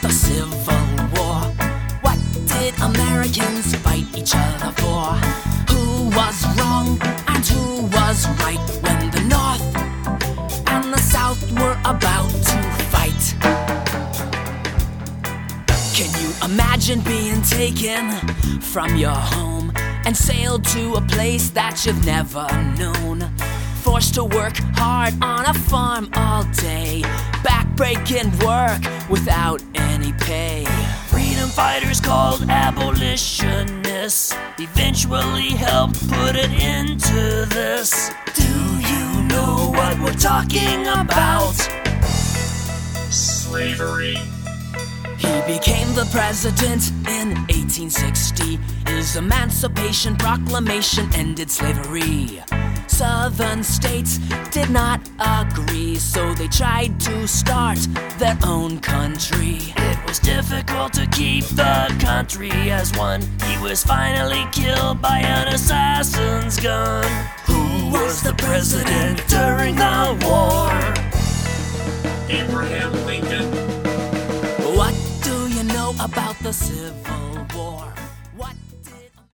The Civil War. What did Americans fight each other for? Who was wrong and who was right when the North and the South were about to fight? Can you imagine being taken from your home and sailed to a place that you've never known? Forced to work hard on a farm all day, back-breaking work without any pay. Freedom fighters called abolitionists eventually helped put an end to this. Do you know what we're talking about? Slavery. He became the president in 1860. His Emancipation Proclamation ended slavery. Southern states did not agree, so they tried to start their own country. It was difficult to keep the country as one. He was finally killed by an assassin's gun. Who was the president during the war? Abraham Lincoln. What do you know about the Civil War?